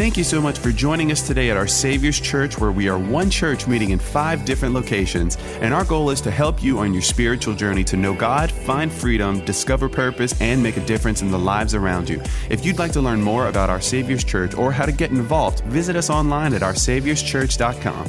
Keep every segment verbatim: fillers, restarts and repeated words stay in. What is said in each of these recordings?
Thank you so much for joining us today at our Savior's Church, where we are one church meeting in five different locations. And our goal is to help you on your spiritual journey to know God, find freedom, discover purpose, and make a difference in the lives around you. If you'd like to learn more about our Savior's Church or how to get involved, visit us online at our saviors church dot com.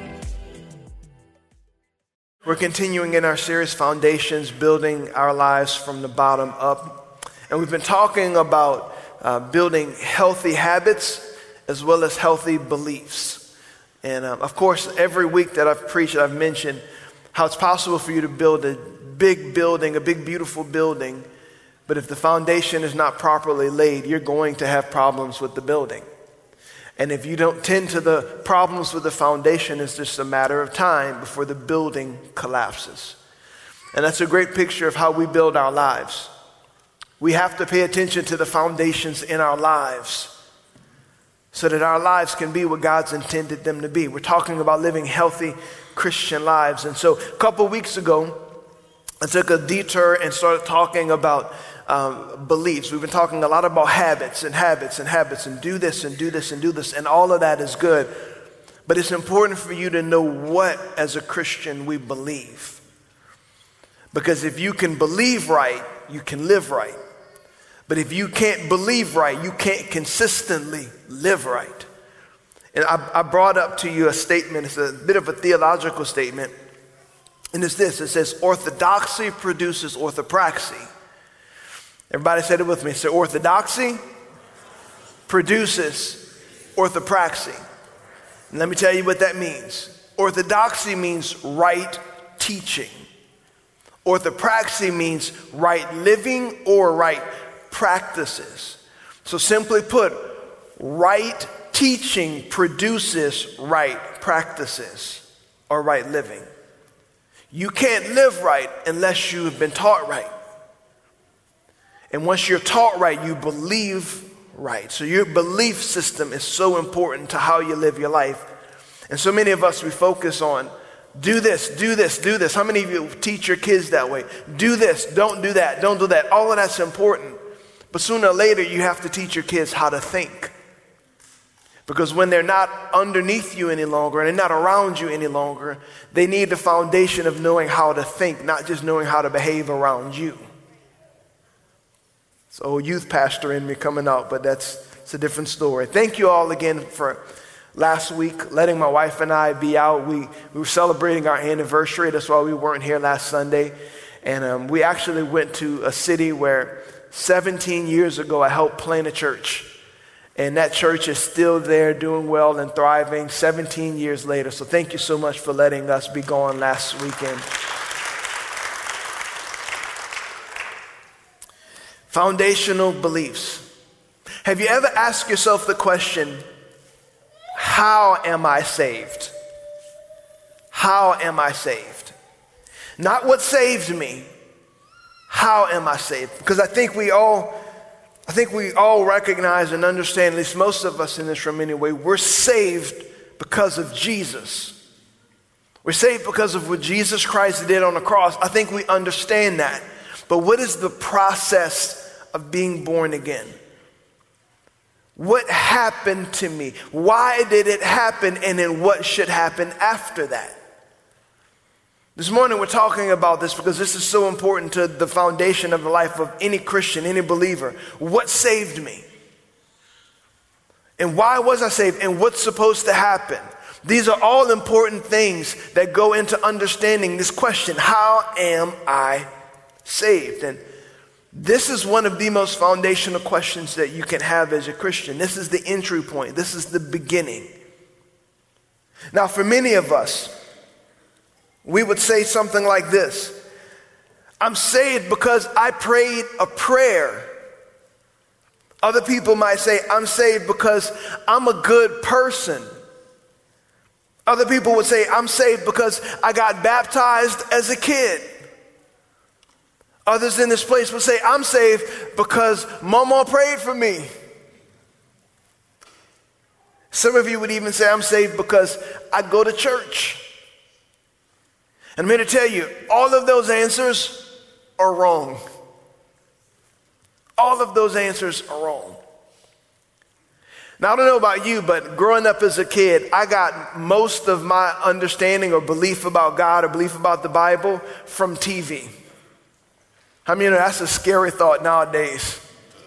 We're continuing in our series, Foundations, Building Our Lives from the Bottom Up. And we've been talking about uh, building healthy habits as well as healthy beliefs. And um, of course, every week that I've preached, I've mentioned how it's possible for you to build a big building, a big, beautiful building, but if the foundation is not properly laid, you're going to have problems with the building. And if you don't tend to the problems with the foundation, it's just a matter of time before the building collapses. And that's a great picture of how we build our lives. We have to pay attention to the foundations in our lives so that our lives can be what God's intended them to be. We're talking about living healthy Christian lives. And so a couple weeks ago, I took a detour and started talking about um, beliefs. We've been talking a lot about habits and habits and habits and do this and do this and do this. And all of that is good. But it's important for you to know what, as a Christian, we believe. Because if you can believe right, you can live right. But if you can't believe right, you can't consistently live right. And I, I brought up to you a statement. It's a bit of a theological statement. And it's this. It says, orthodoxy produces orthopraxy. Everybody said it with me. So orthodoxy produces orthopraxy. And let me tell you what that means. Orthodoxy means right teaching. Orthopraxy means right living or right practices. So simply put, right teaching produces right practices or right living. You can't live right unless you have been taught right. And once you're taught right, you believe right. So your belief system is so important to how you live your life. And so many of us, we focus on do this, do this, do this. How many of you teach your kids that way? Do this, don't do that, don't do that. All of that's important. But sooner or later, you have to teach your kids how to think. Because when they're not underneath you any longer and they're not around you any longer, they need the foundation of knowing how to think, not just knowing how to behave around you. It's an old youth pastor in me coming out, but that's it's a different story. Thank you all again for last week letting my wife and I be out. We, we were celebrating our anniversary. That's why we weren't here last Sunday. And um, we actually went to a city where seventeen years ago I helped plant a church. And that church is still there, doing well and thriving seventeen years later. So thank you so much for letting us be gone last weekend. Foundational beliefs. Have you ever asked yourself the question, how am I saved? How am I saved? Not what saved me. How am I saved? Because I think we all I think we all recognize and understand, at least most of us in this room anyway, we're saved because of Jesus. We're saved because of what Jesus Christ did on the cross. I think we understand that. But what is the process of being born again? What happened to me? Why did it happen? And then what should happen after that? This morning we're talking about this because this is so important to the foundation of the life of any Christian, any believer. What saved me? And why was I saved? And what's supposed to happen? These are all important things that go into understanding this question, how am I saved? And this is one of the most foundational questions that you can have as a Christian. This is the entry point. This is the beginning. Now, for many of us, we would say something like this. I'm saved because I prayed a prayer. Other people might say, I'm saved because I'm a good person. Other people would say, I'm saved because I got baptized as a kid. Others in this place would say, I'm saved because Mama prayed for me. Some of you would even say, I'm saved because I go to church. And I'm here to tell you, all of those answers are wrong. All of those answers are wrong. Now, I don't know about you, but growing up as a kid, I got most of my understanding or belief about God or belief about the Bible from T V. I mean, that's a scary thought nowadays.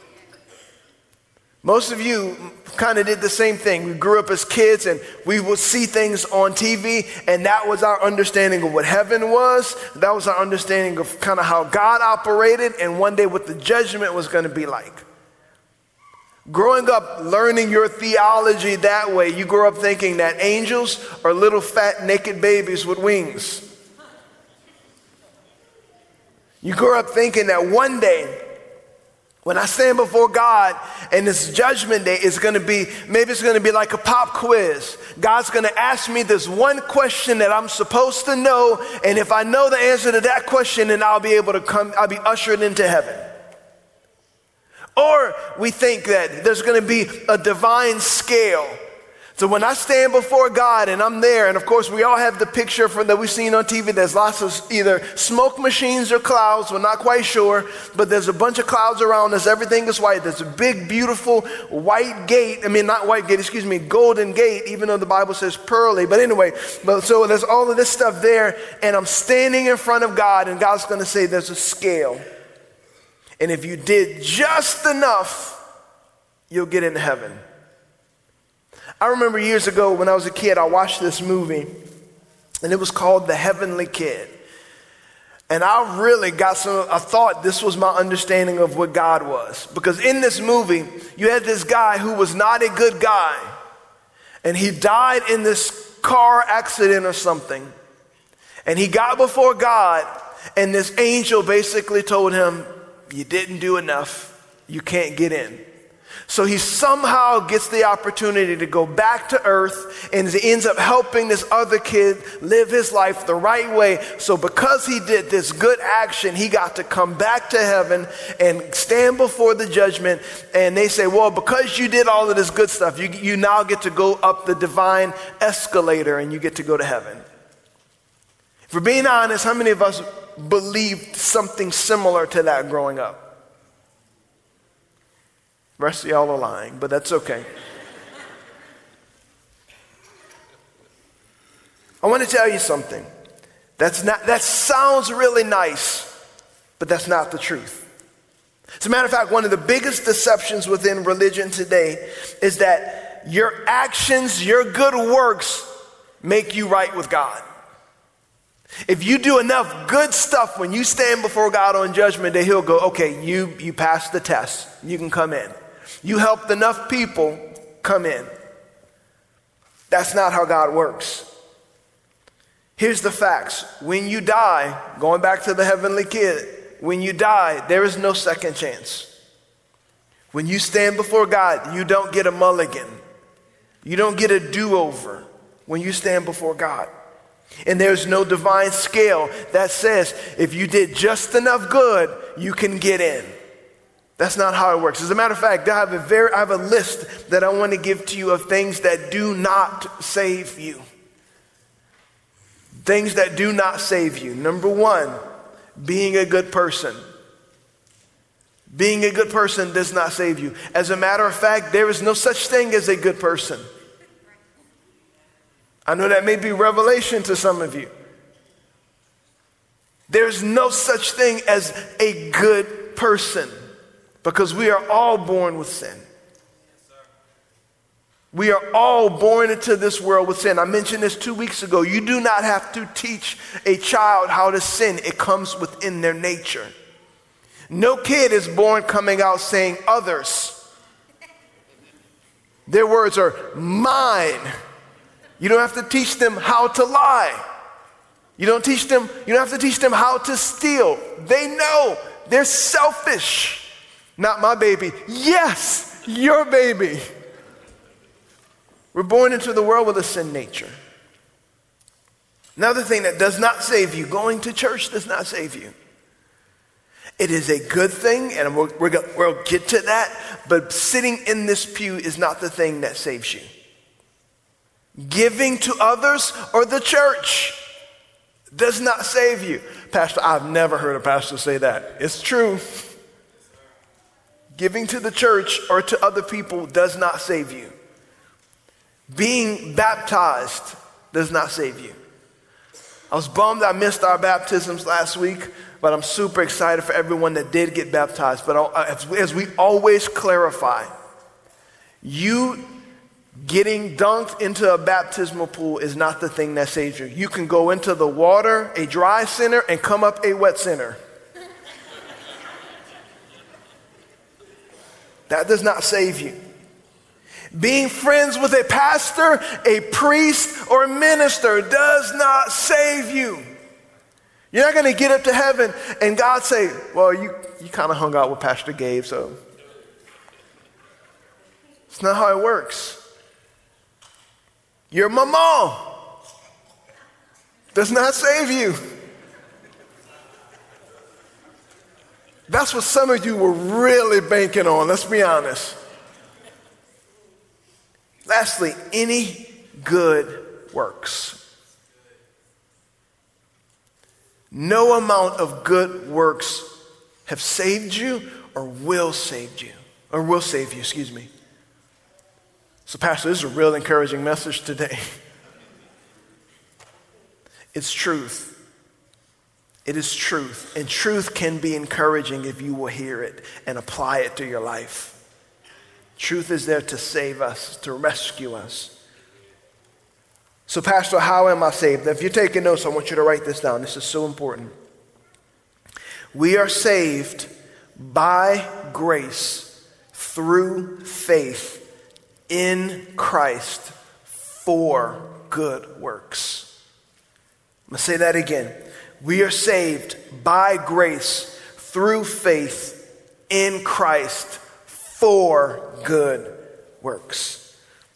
Most of you kind of did the same thing. We grew up as kids and we would see things on T V, and that was our understanding of what heaven was. That was our understanding of kind of how God operated and one day what the judgment was going to be like. Growing up learning your theology that way, you grow up thinking that angels are little fat naked babies with wings. You grow up thinking that one day, when I stand before God and this judgment day is going to be, maybe it's going to be like a pop quiz. God's going to ask me this one question that I'm supposed to know. And if I know the answer to that question, then I'll be able to come, I'll be ushered into heaven. Or we think that there's going to be a divine scale. So when I stand before God and I'm there, and of course we all have the picture from that we've seen on T V, there's lots of either smoke machines or clouds, we're not quite sure, but there's a bunch of clouds around us, everything is white. There's a big, beautiful white gate, I mean not white gate, excuse me, golden gate, even though the Bible says pearly, but anyway, but so there's all of this stuff there, and I'm standing in front of God, and God's going to say there's a scale. And if you did just enough, you'll get into heaven. I remember years ago when I was a kid, I watched this movie, and it was called The Heavenly Kid. And I really got some, I thought this was my understanding of what God was. Because in this movie, you had this guy who was not a good guy, and he died in this car accident or something. And he got before God, and this angel basically told him, you didn't do enough, you can't get in. So he somehow gets the opportunity to go back to earth, and he ends up helping this other kid live his life the right way. So because he did this good action, he got to come back to heaven and stand before the judgment. And they say, well, because you did all of this good stuff, you, you now get to go up the divine escalator and you get to go to heaven. If we're being honest, how many of us believed something similar to that growing up? The rest of y'all are lying, but that's okay. I want to tell you something. That's not, that sounds really nice, but that's not the truth. As a matter of fact, one of the biggest deceptions within religion today is that your actions, your good works make you right with God. If you do enough good stuff when you stand before God on judgment day, he'll go, okay, you, you passed the test. You can come in. You helped enough people, come in. That's not how God works. Here's the facts. When you die, going back to the heavenly kid, when you die, there is no second chance. When you stand before God, you don't get a mulligan. You don't get a do-over when you stand before God. And there's no divine scale that says if you did just enough good, you can get in. That's not how it works. As a matter of fact, I have a very, I have a list that I want to give to you of things that do not save you. Things that do not save you. Number one, being a good person. Being a good person does not save you. As a matter of fact, there is no such thing as a good person. I know that may be revelation to some of you. There's no such thing as a good person because we are all born with sin. We are all born into this world with sin. I mentioned this two weeks ago. You do not have to teach a child how to sin. It comes within their nature. No kid is born coming out saying others. Their words are mine. You don't have to teach them how to lie. You don't teach them, you don't have to teach them how to steal. They know. They're selfish. Not my baby. Yes, your baby. We're born into the world with a sin nature. Another thing that does not save you, going to church does not save you. It is a good thing, and we'll, we'll, we'll get to that, but sitting in this pew is not the thing that saves you. Giving to others or the church does not save you. Pastor, I've never heard a pastor say that. It's true. giving to the church or to other people does not save you. Being baptized does not save you. I was bummed I missed our baptisms last week, but I'm super excited for everyone that did get baptized. But as we always clarify, you getting dunked into a baptismal pool is not the thing that saves you. You can go into the water, a dry sinner, and come up a wet sinner. That does not save you. Being friends with a pastor, a priest, or a minister does not save you. You're not going to get up to heaven and God say, well, you, you kind of hung out with Pastor Gabe, so. It's not how it works. You're my mom. Does not save you. That's what some of you were really banking on, let's be honest. Lastly, any good works. No amount of good works have saved you or will save you, or will save you, excuse me. So, Pastor, this is a real encouraging message today. It's truth. It is truth. And truth can be encouraging if you will hear it and apply it to your life. Truth is there to save us, to rescue us. So, Pastor, how am I saved? If you're taking notes, I want you to write this down. This is so important. We are saved by grace through faith in Christ for good works. I'm going to say that again. We are saved by grace through faith in Christ for good works.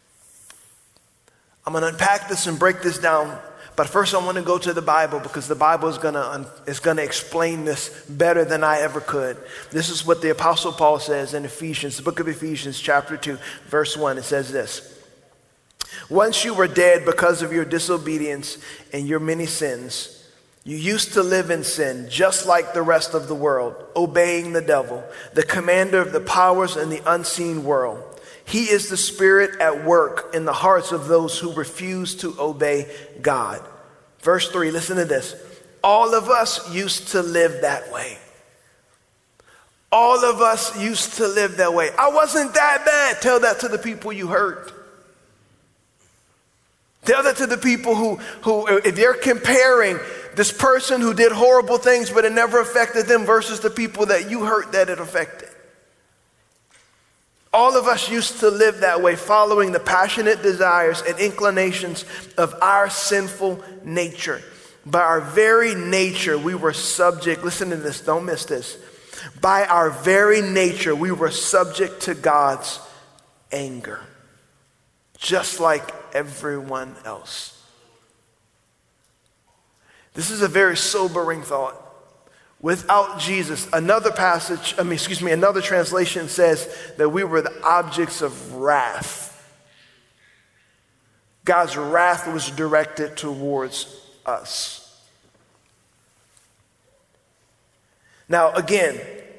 I'm going to unpack this and break this down, but first I want to go to the Bible because the Bible is going to is going to explain this better than I ever could. This is what the Apostle Paul says in Ephesians, the book of Ephesians, chapter two, verse one. It says this: once you were dead because of your disobedience and your many sins, you used to live in sin just like the rest of the world, obeying the devil, the commander of the powers in the unseen world. He is the spirit at work in the hearts of those who refuse to obey God. Verse three, listen to this. All of us used to live that way. All of us used to live that way. I wasn't that bad. Tell that to the people you hurt. Tell that to the people who, who, if you're comparing this person who did horrible things but it never affected them versus the people that you hurt that it affected. All of us used to live that way, following the passionate desires and inclinations of our sinful nature. By our very nature, we were subject, listen to this, don't miss this. By our very nature, we were subject to God's anger, just like everyone else. This is a very sobering thought. Without Jesus, another passage, I mean, excuse me, another translation says that we were the objects of wrath. God's wrath was directed towards us. Now, again,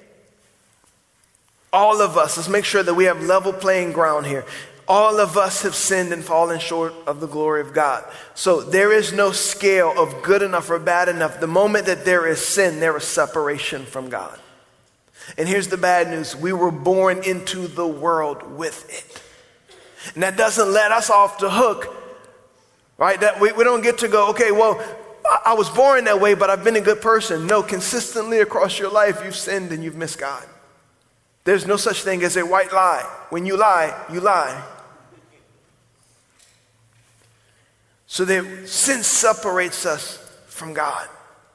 all of us, let's make sure that we have level playing ground here. All of us have sinned and fallen short of the glory of God. So there is no scale of good enough or bad enough. The moment that there is sin, there is separation from God. And here's the bad news. We were born into the world with it. And that doesn't let us off the hook, right? That we, we don't get to go, okay, well, I, I was born that way, but I've been a good person. No, consistently across your life, you've sinned and you've missed God. There's no such thing as a white lie. When you lie, you lie. So that sin separates us from God.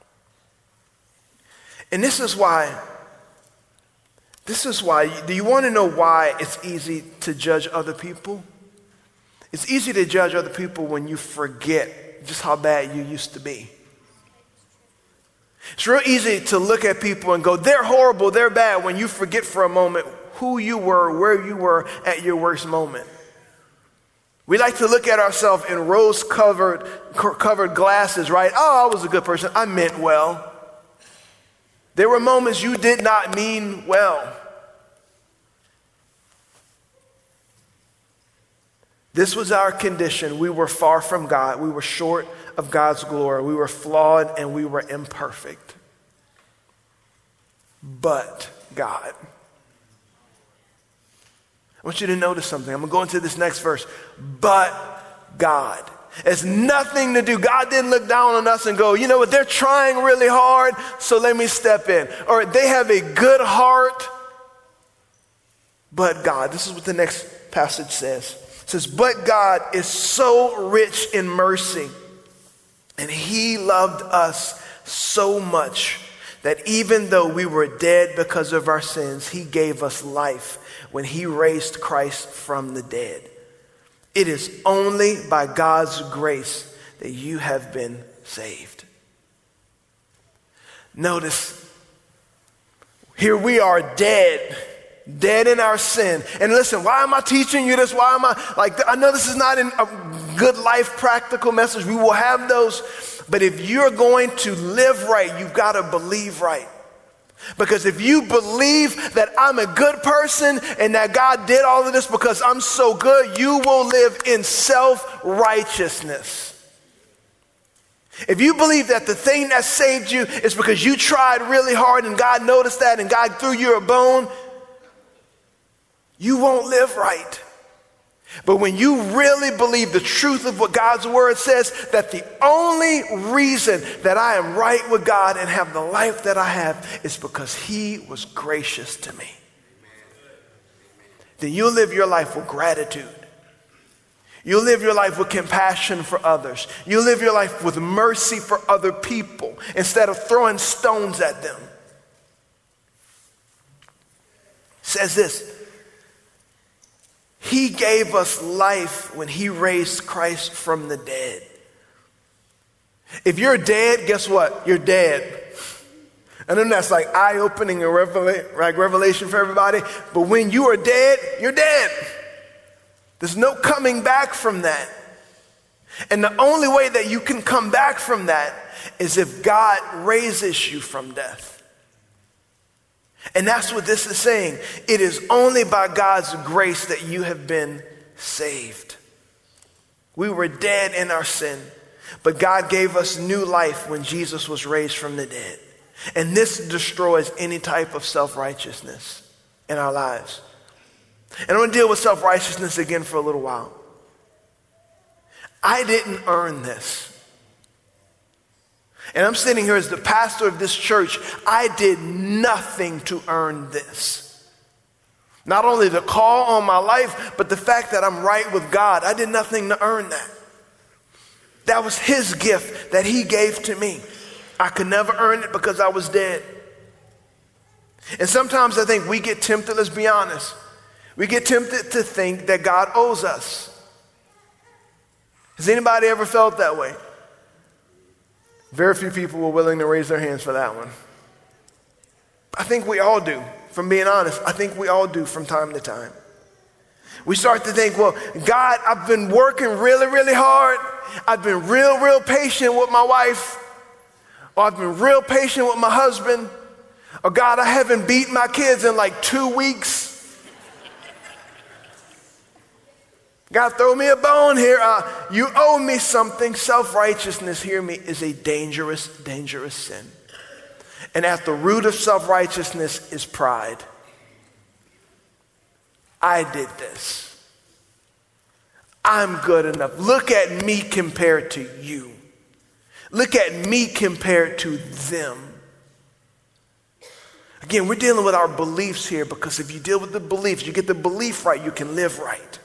And this is why, this is why, do you want to know why it's easy to judge other people? It's easy to judge other people when you forget just how bad you used to be. It's real easy to look at people and go, they're horrible, they're bad, when you forget for a moment who you were, where you were at your worst moment. We like to look at ourselves in rose-covered covered glasses, right? Oh, I was a good person. I meant well. There were moments you did not mean well. This was our condition. We were far from God. We were short of God's glory. We were flawed and we were imperfect. But God. I want you to notice something. I'm going to go into this next verse. But God. It's nothing to do. God didn't look down on us and go, you know what, they're trying really hard, so let me step in. Or they have a good heart, but God. This is what the next passage says. It says, but God is so rich in mercy, and he loved us so much that even though we were dead because of our sins, he gave us life when he raised Christ from the dead. It is only by God's grace that you have been saved. Notice, here we are dead, dead in our sin. And listen, why am I teaching you this? Why am I, like, I know this is not an, a good life practical message. We will have those. But if you're going to live right, you've got to believe right. Because if you believe that I'm a good person and that God did all of this because I'm so good, you will live in self-righteousness. If you believe that the thing that saved you is because you tried really hard and God noticed that and God threw you a bone, you won't live right. But when you really believe the truth of what God's word says, that the only reason that I am right with God and have the life that I have is because he was gracious to me, then you'll live your life with gratitude. You'll live your life with compassion for others. You'll live your life with mercy for other people instead of throwing stones at them. It says this. He gave us life when he raised Christ from the dead. If you're dead, guess what? You're dead. I know that's like eye-opening and revela- like revelation for everybody, but when you are dead, you're dead. There's no coming back from that. And the only way that you can come back from that is if God raises you from death. And that's what this is saying. It is only by God's grace that you have been saved. We were dead in our sin, but God gave us new life when Jesus was raised from the dead. And this destroys any type of self-righteousness in our lives. And I'm going to deal with self-righteousness again for a little while. I didn't earn this. And I'm sitting here as the pastor of this church. I did nothing to earn this. Not only the call on my life, but the fact that I'm right with God. I did nothing to earn that. That was his gift that he gave to me. I could never earn it because I was dead. And sometimes I think we get tempted, let's be honest. We get tempted to think that God owes us. Has anybody ever felt that way? Very few people were willing to raise their hands for that one. I think we all do, from being honest. I think we all do from time to time. We start to think, well, God, I've been working really, really hard. I've been real, real patient with my wife. Or I've been real patient with my husband. Or God, I haven't beaten my kids in like two weeks. God, throw me a bone here. Uh, you owe me something. Self-righteousness, hear me, is a dangerous, dangerous sin. And at the root of self-righteousness is pride. I did this. I'm good enough. Look at me compared to you. Look at me compared to them. Again, we're dealing with our beliefs here, because if you deal with the beliefs, you get the belief right, you can live right.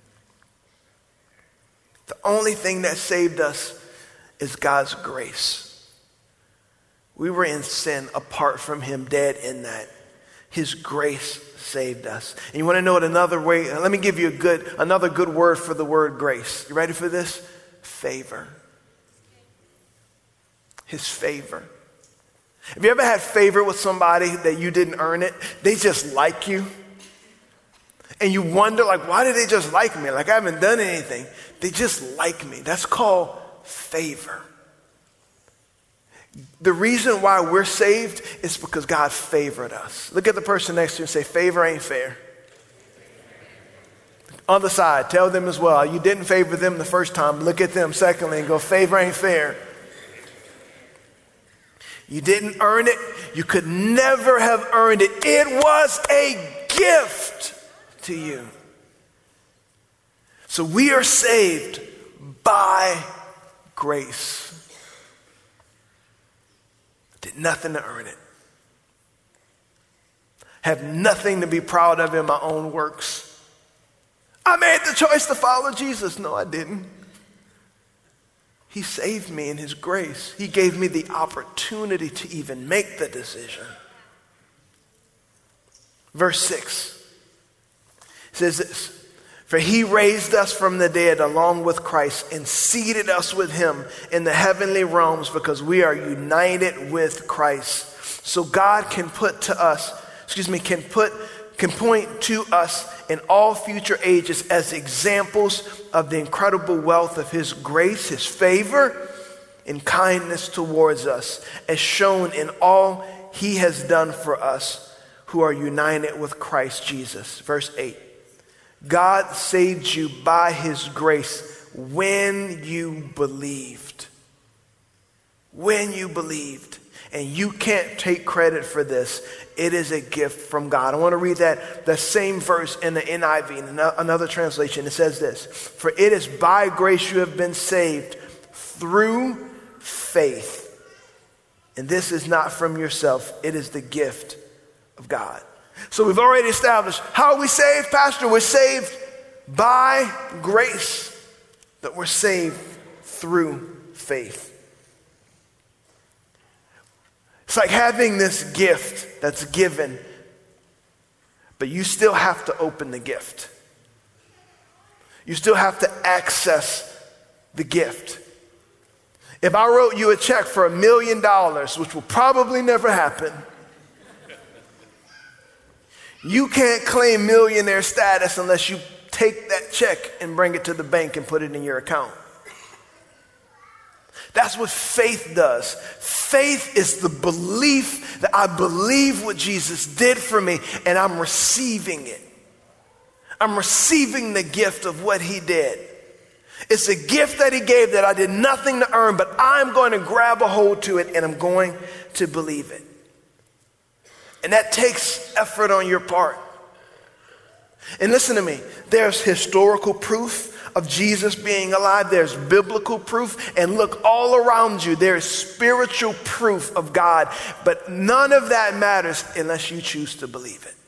The only thing that saved us is God's grace. We were in sin apart from him, dead in that. His grace saved us. And you want to know what another way, let me give you a good, another good word for the word grace. You ready for this? Favor. His favor. Have you ever had favor with somebody that you didn't earn it? They just like you. And you wonder, like, why did they just like me? Like, I haven't done anything. They just like me. That's called favor. The reason why we're saved is because God favored us. Look at the person next to you and say, favor ain't fair. Other side, tell them as well. You didn't favor them the first time. Look at them secondly and go, favor ain't fair. You didn't earn it. You could never have earned it. It was a gift to you. So we are saved by grace. Did nothing to earn it. Have nothing to be proud of in my own works. I made the choice to follow Jesus. No, I didn't. He saved me in his grace. He gave me the opportunity to even make the decision. Verse six says this, for he raised us from the dead along with Christ and seated us with him in the heavenly realms because we are united with Christ. So God can put to us, excuse me, can put, can point to us in all future ages as examples of the incredible wealth of his grace, his favor, and kindness towards us, as shown in all he has done for us who are united with Christ Jesus. Verse eight, God saved you by his grace when you believed. When you believed. And you can't take credit for this. It is a gift from God. I want to read that, that same verse in the N I V, in another translation. It says this, for it is by grace you have been saved through faith. And this is not from yourself. It is the gift of God. So we've already established, how are we saved, Pastor? We're saved by grace, that we're saved through faith. It's like having this gift that's given, but you still have to open the gift. You still have to access the gift. If I wrote you a check for a million dollars, which will probably never happen, you can't claim millionaire status unless you take that check and bring it to the bank and put it in your account. That's what faith does. Faith is the belief that I believe what Jesus did for me and I'm receiving it. I'm receiving the gift of what he did. It's a gift that he gave that I did nothing to earn, but I'm going to grab a hold to it and I'm going to believe it. And that takes effort on your part. And listen to me, there's historical proof of Jesus being alive. There's biblical proof. And look all around you, there's spiritual proof of God. But none of that matters unless you choose to believe it.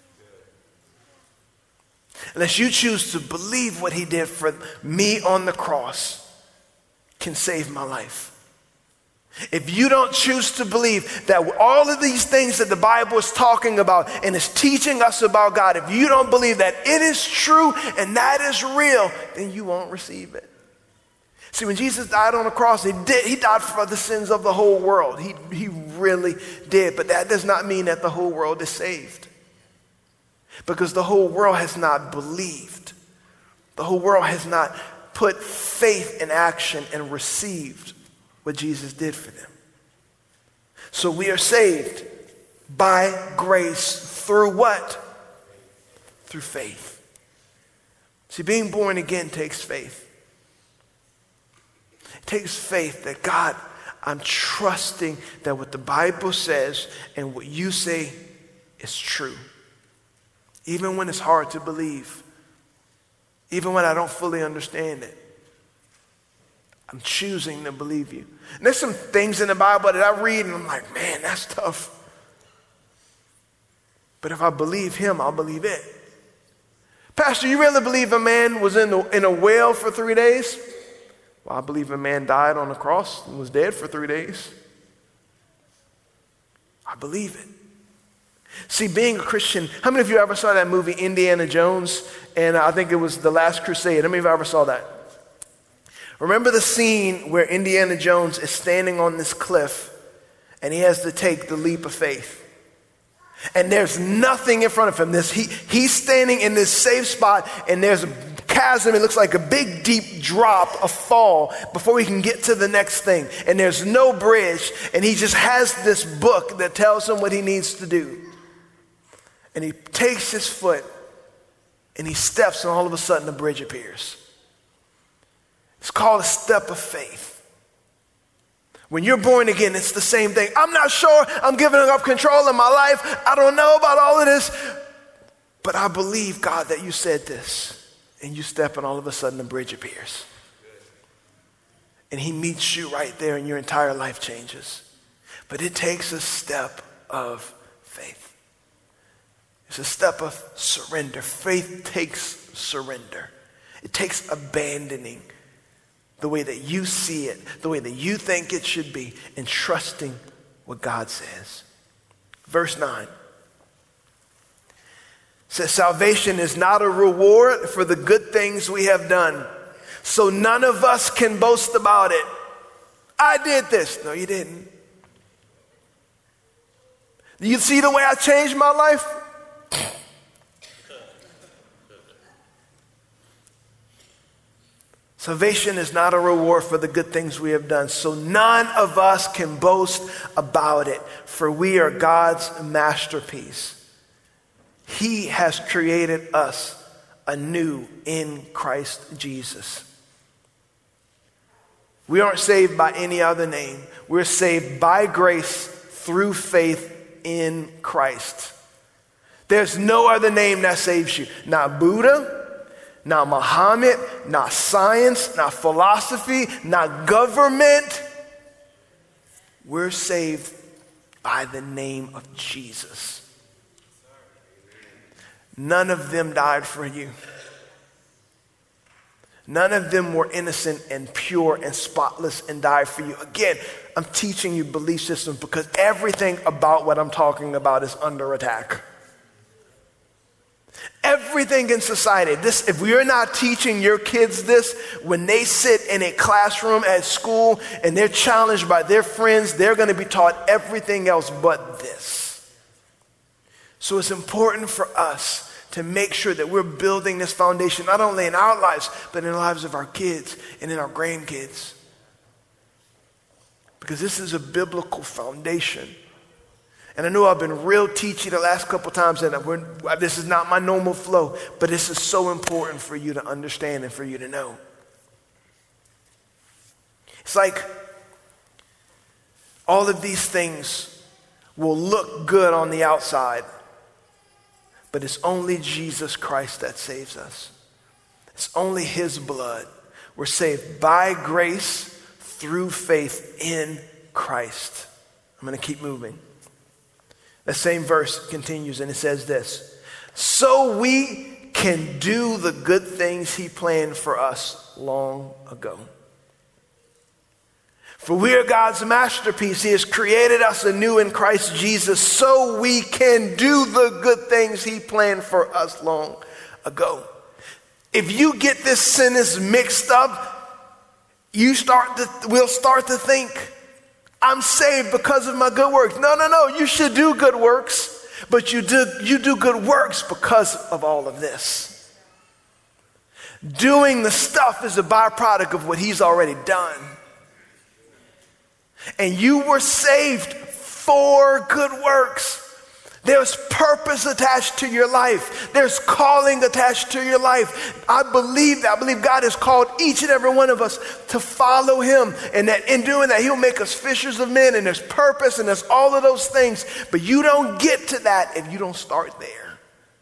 Unless you choose to believe what he did for me on the cross can save my life. If you don't choose to believe that all of these things that the Bible is talking about and is teaching us about God, if you don't believe that it is true and that is real, then you won't receive it. See, when Jesus died on the cross, he did, he died for the sins of the whole world. He, he really did. But that does not mean that the whole world is saved. Because the whole world has not believed. The whole world has not put faith in action and received what Jesus did for them. So we are saved by grace through what? Through faith. See, being born again takes faith. It takes faith that God, I'm trusting that what the Bible says and what you say is true. Even when it's hard to believe. Even when I don't fully understand it. I'm choosing to believe you. And there's some things in the Bible that I read and I'm like, man, that's tough. But if I believe him, I'll believe it. Pastor, you really believe a man was in, the, in a well for three days? Well, I believe a man died on the cross and was dead for three days. I believe it. See, being a Christian, how many of you ever saw that movie Indiana Jones? And I think it was The Last Crusade. How many of you ever saw that? Remember the scene where Indiana Jones is standing on this cliff and he has to take the leap of faith. And there's nothing in front of him. This, he, he's standing in this safe spot and there's a chasm. It looks like a big, deep drop, a fall before he can get to the next thing. And there's no bridge. And he just has this book that tells him what he needs to do. And he takes his foot And he steps, and all of a sudden the bridge appears. It's called a step of faith. When you're born again, it's the same thing. I'm not sure. I'm giving up control of my life. I don't know about all of this. But I believe, God, that you said this. And you step, and all of a sudden the bridge appears. And he meets you right there, and your entire life changes. But it takes a step of faith. It's a step of surrender. Faith takes surrender. It takes abandoning the way that you see it, the way that you think it should be, and trusting what God says. Verse nine says, salvation is not a reward for the good things we have done, so none of us can boast about it. I did this. No, you didn't. You see the way I changed my life? Salvation is not a reward for the good things we have done, so none of us can boast about it, for we are God's masterpiece. He has created us anew in Christ Jesus. We aren't saved by any other name. We're saved by grace through faith in Christ. There's no other name that saves you. Not Buddha, not Muhammad, not science, not philosophy, not government. We're saved by the name of Jesus. None of them died for you. None of them were innocent and pure and spotless and died for you. Again, I'm teaching you belief systems because everything about what I'm talking about is under attack. Everything in society, this, if we're not teaching your kids this, when they sit in a classroom at school and they're challenged by their friends, they're going to be taught everything else but this. So it's important for us to make sure that we're building this foundation, not only in our lives, but in the lives of our kids and in our grandkids. Because this is a biblical foundation. And I know I've been real teachy the last couple times, and we're, this is not my normal flow, but this is so important for you to understand and for you to know. It's like all of these things will look good on the outside, but it's only Jesus Christ that saves us. It's only his blood. We're saved by grace through faith in Christ. I'm going to keep moving. The same verse continues and it says this. So we can do the good things he planned for us long ago. For we are God's masterpiece. He has created us anew in Christ Jesus so we can do the good things he planned for us long ago. If you get this sentence mixed up, you start to, we'll start to think, I'm saved because of my good works. No, no, no. You should do good works, but you do, you do good works because of all of this. Doing the stuff is a byproduct of what he's already done. And you were saved for good works. There's purpose attached to your life. There's calling attached to your life. I believe that. I believe God has called each and every one of us to follow him. And that in doing that, he'll make us fishers of men. And there's purpose and there's all of those things. But you don't get to that if you don't start there.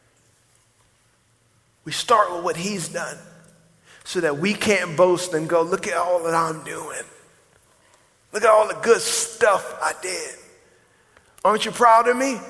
We start with what he's done so that we can't boast and go, look at all that I'm doing. Look at all the good stuff I did. Aren't you proud of me?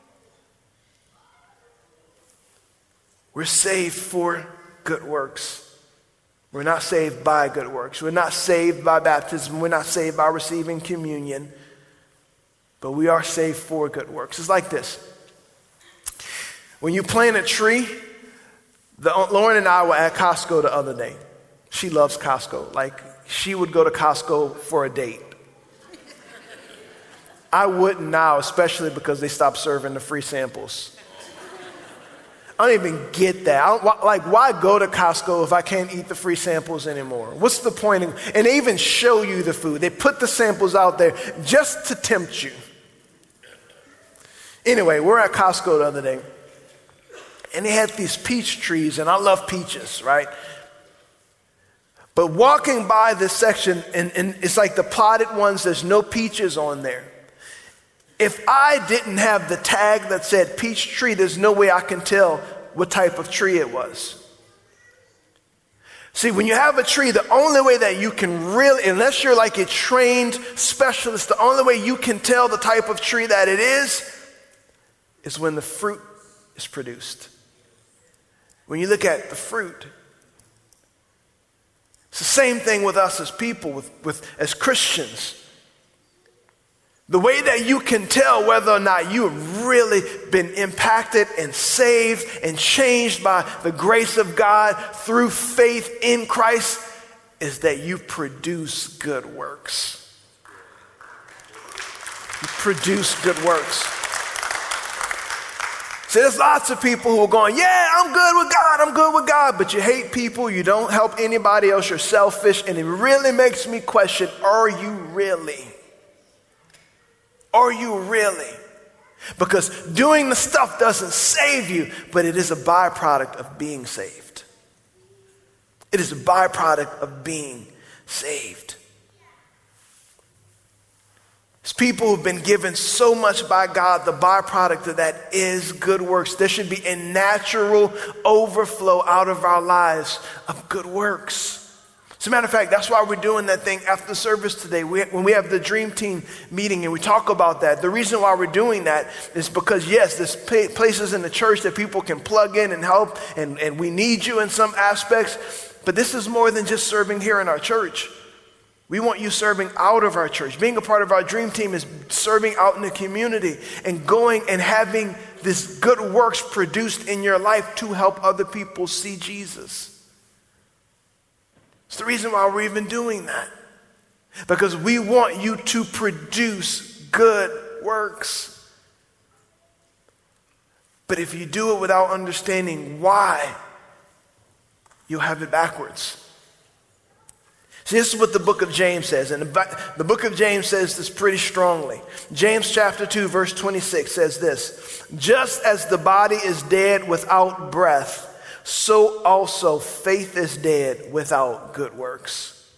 We're saved for good works. We're not saved by good works. We're not saved by baptism. We're not saved by receiving communion. But we are saved for good works. It's like this. When you plant a tree, the, Lauren and I were at Costco the other day. She loves Costco. Like, she would go to Costco for a date. I wouldn't now, especially because they stopped serving the free samples. I don't even get that. I don't, like, why go to Costco if I can't eat the free samples anymore? What's the point? Of, and they even show you the food. They put the samples out there just to tempt you. Anyway, we're at Costco the other day. and they had these peach trees, and I love peaches, right? But walking by this section, and, and it's like the plotted ones, there's no peaches on there. If I didn't have the tag that said peach tree, there's no way I can tell what type of tree it was. See, when you have a tree, the only way that you can really, unless you're like a trained specialist, the only way you can tell the type of tree that it is, is when the fruit is produced. When you look at the fruit, it's the same thing with us as people, with, with as Christians. The way that you can tell whether or not you've really been impacted and saved and changed by the grace of God through faith in Christ is that you produce good works. You produce good works. See, there's lots of people who are going, yeah, I'm good with God, I'm good with God, but you hate people, you don't help anybody else, you're selfish, and it really makes me question, are you really? Are you really? Because doing the stuff doesn't save you, but it is a byproduct of being saved. It is a byproduct of being saved. As people who've been given so much by God, the byproduct of that is good works. There should be a natural overflow out of our lives of good works. As a matter of fact, that's why we're doing that thing after the service today. We, when we have the Dream Team meeting and we talk about that, the reason why we're doing that is because, yes, there's places in the church that people can plug in and help, and, and we need you in some aspects, but this is more than just serving here in our church. We want you serving out of our church. Being a part of our Dream Team is serving out in the community and going and having this good works produced in your life to help other people see Jesus. It's the reason why we're even doing that. Because we want you to produce good works. But if you do it without understanding why, you'll have it backwards. See, this is what the book of James says. And the, the book of James says this pretty strongly. James chapter two, verse twenty-six says this: just as the body is dead without breath, so also faith is dead without good works.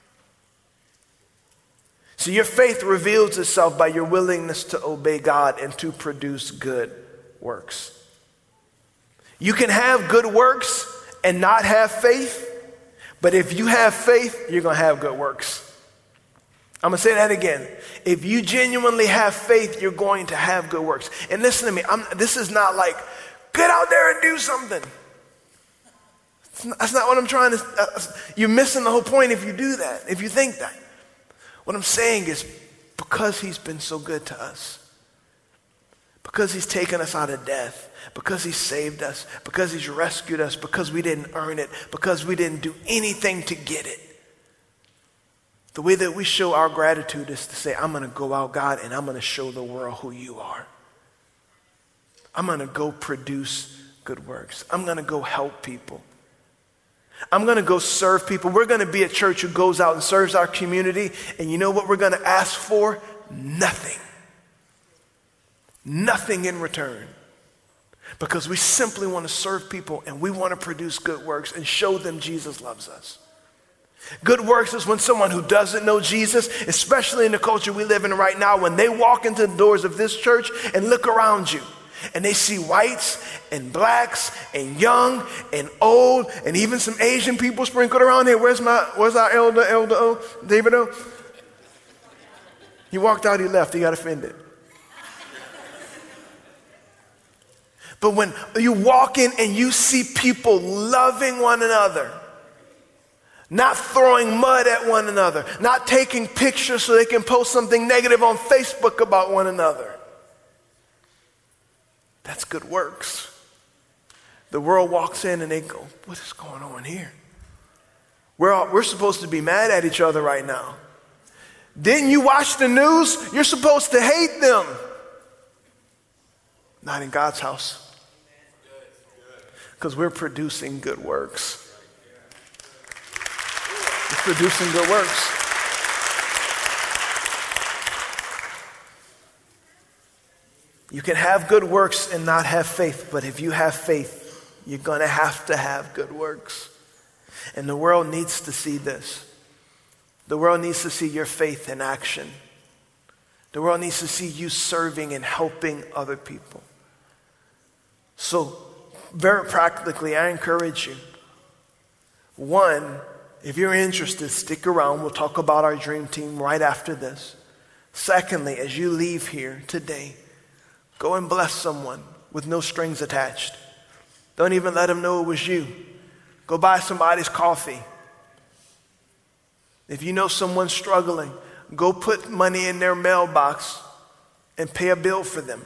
So your faith reveals itself by your willingness to obey God and to produce good works. You can have good works and not have faith, but if you have faith, you're going to have good works. I'm going to say that again. If you genuinely have faith, you're going to have good works. And listen to me, I'm, this is not like, get out there and do something. That's not what I'm trying to, uh, you're missing the whole point if you do that, if you think that. What I'm saying is because he's been so good to us, because he's taken us out of death, because he saved us, because he's rescued us, because we didn't earn it, because we didn't do anything to get it. The way that we show our gratitude is to say, I'm going to go out, God, and I'm going to show the world who you are. I'm going to go produce good works. I'm going to go help people. I'm going to go serve people. We're going to be a church who goes out and serves our community. And you know what we're going to ask for? Nothing. Nothing in return. Because we simply want to serve people and we want to produce good works and show them Jesus loves us. Good works is when someone who doesn't know Jesus, especially in the culture we live in right now, when they walk into the doors of this church and look around you, and they see whites and blacks and young and old and even some Asian people sprinkled around here. Where's my, where's our elder, elder O, David O? He walked out, he left, he got offended. But when you walk in and you see people loving one another, not throwing mud at one another, not taking pictures so they can post something negative on Facebook about one another, that's good works. The world walks in and they go, what is going on here? We're, all, we're supposed to be mad at each other right now. Didn't you watch the news? You're supposed to hate them. Not in God's house. Because we're producing good works. We're producing good works. You can have good works and not have faith, but if you have faith, you're going to have to have good works. And the world needs to see this. The world needs to see your faith in action. The world needs to see you serving and helping other people. So, very practically, I encourage you. One, if you're interested, stick around. We'll talk about our dream team right after this. Secondly, as you leave here today, go and bless someone with no strings attached. Don't even let them know it was you. Go buy somebody's coffee. If you know someone struggling, go put money in their mailbox and pay a bill for them.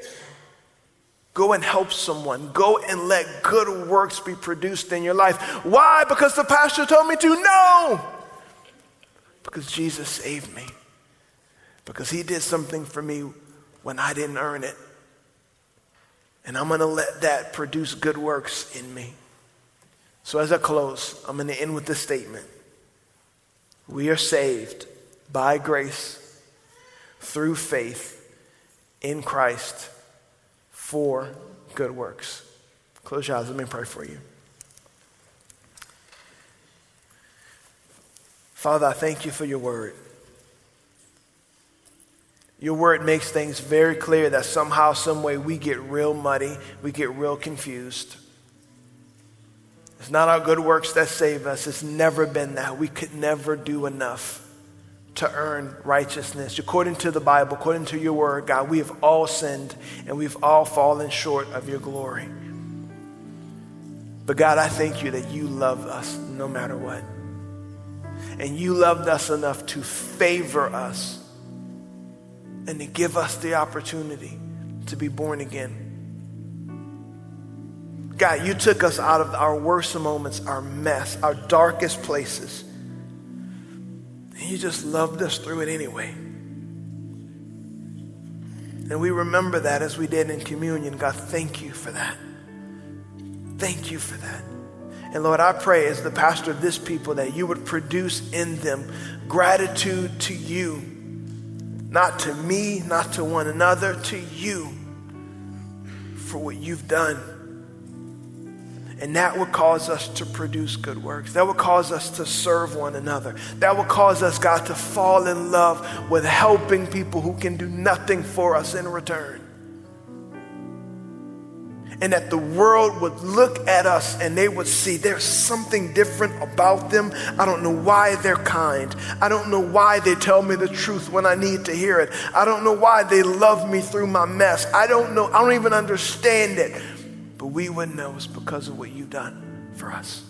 Go and help someone. Go and let good works be produced in your life. Why? Because the pastor told me to? No! Because Jesus saved me. Because he did something for me when I didn't earn it. And I'm going to let that produce good works in me. So as I close, I'm going to end with this statement. We are saved by grace through faith in Christ for good works. Close your eyes. Let me pray for you. Father, I thank you for your word. Your word makes things very clear that somehow, some way we get real muddy, we get real confused. It's not our good works that save us. It's never been that. We could never do enough to earn righteousness. According to the Bible, according to your word, God, we have all sinned and we've all fallen short of your glory. But God, I thank you that you love us no matter what. And you loved us enough to favor us and to give us the opportunity to be born again. God, you took us out of our worst moments, our mess, our darkest places. And you just loved us through it anyway. And we remember that as we did in communion. God, thank you for that. Thank you for that. And Lord, I pray as the pastor of this people that you would produce in them gratitude to you. Not to me, not to one another, to you for what you've done. And that would cause us to produce good works. That would cause us to serve one another. That would cause us, God, to fall in love with helping people who can do nothing for us in return. And that the world would look at us and they would see there's something different about them. I don't know why they're kind. I don't know why they tell me the truth when I need to hear it. I don't know why they love me through my mess. I don't know. I don't even understand it. But we would know it's because of what you've done for us.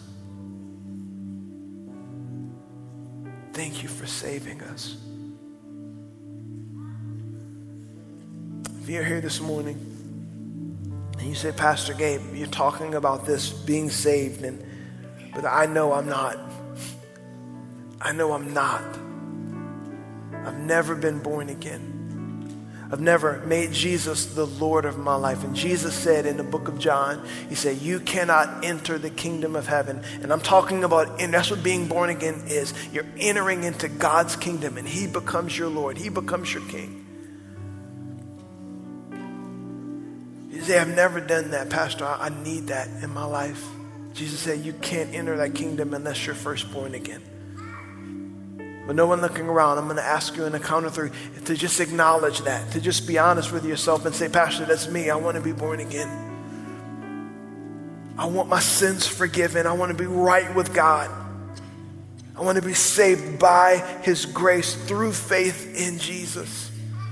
Thank you for saving us. If you're here this morning, and you say, Pastor Gabe, you're talking about this being saved, and but I know I'm not. I know I'm not. I've never been born again. I've never made Jesus the Lord of my life. And Jesus said in the book of John, he said, you cannot enter the kingdom of heaven. And I'm talking about, and that's what being born again is. You're entering into God's kingdom and he becomes your Lord. He becomes your king. Say, I've never done that, Pastor. I, I need that in my life. Jesus said, you can't enter that kingdom unless you're first born again. But no one looking around, I'm going to ask you in the count of three to just acknowledge that, to just be honest with yourself and say, Pastor, that's me. I want to be born again. I want my sins forgiven. I want to be right with God. I want to be saved by his grace through faith in Jesus.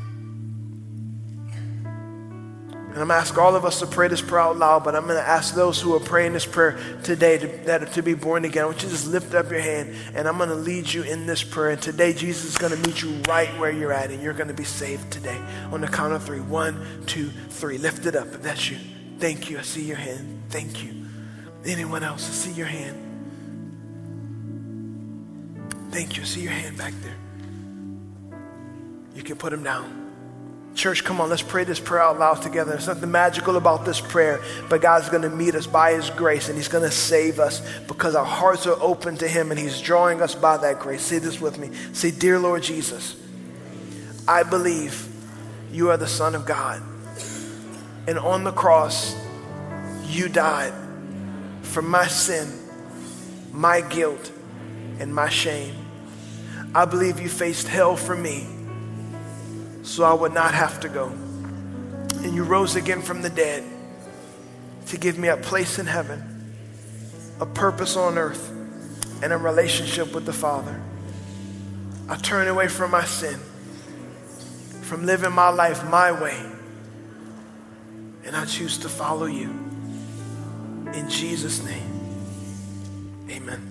And I'm going to ask all of us to pray this prayer out loud, but I'm going to ask those who are praying this prayer today to, that are to be born again. I want you to just lift up your hand, and I'm going to lead you in this prayer. And today, Jesus is going to meet you right where you're at, and you're going to be saved today. On the count of three. One, two, three. Lift it up if that's you. Thank you. I see your hand. Thank you. Anyone else? I see your hand. Thank you. I see your hand back there. You can put them down. Church, come on, let's pray this prayer out loud together. There's nothing magical about this prayer, but God's going to meet us by his grace, and he's going to save us because our hearts are open to him, and he's drawing us by that grace. Say this with me. Say, dear Lord Jesus, I believe you are the Son of God, and on the cross, you died for my sin, my guilt, and my shame. I believe you faced hell for me so I would not have to go. And you rose again from the dead to give me a place in heaven, a purpose on earth, and a relationship with the Father. I turn away from my sin, from living my life my way, and I choose to follow you. In Jesus' name, amen.